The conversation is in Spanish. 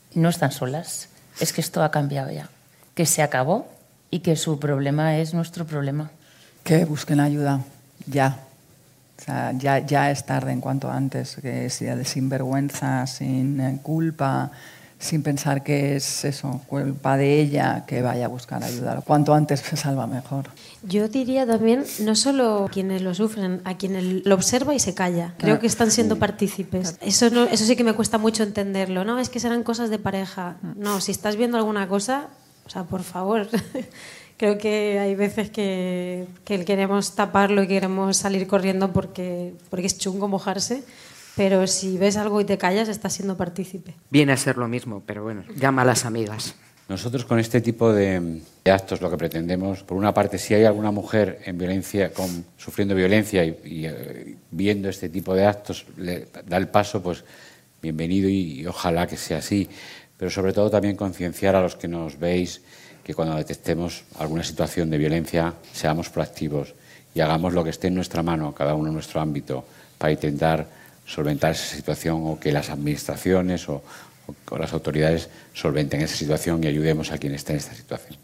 no están solas, es que esto ha cambiado ya, que se acabó y que su problema es nuestro problema. Que busquen ayuda, ya. O sea, ya es tarde en cuanto antes, que sea de sinvergüenza, sin culpa, sin pensar que es eso, culpa de ella, que vaya a buscar ayuda. Cuanto antes se salva mejor. Yo diría también, no solo a quienes lo sufren, a quien lo observa y se calla. Creo que están siendo partícipes. Eso sí que me cuesta mucho entenderlo. No, es que serán cosas de pareja. No, si estás viendo alguna cosa, o sea, por favor. Creo que hay veces que queremos taparlo y queremos salir corriendo porque es chungo mojarse, pero si ves algo y te callas, estás siendo partícipe. Viene a ser lo mismo, pero bueno, llama a las amigas. Nosotros con este tipo de actos lo que pretendemos, por una parte, si hay alguna mujer en violencia, sufriendo violencia y viendo este tipo de actos, le da el paso, pues bienvenido y ojalá que sea así. Pero sobre todo también concienciar a los que nos veis que cuando detectemos alguna situación de violencia seamos proactivos y hagamos lo que esté en nuestra mano, cada uno en nuestro ámbito, para intentar solventar esa situación o que las administraciones o las autoridades solventen esa situación y ayudemos a quien esté en esta situación.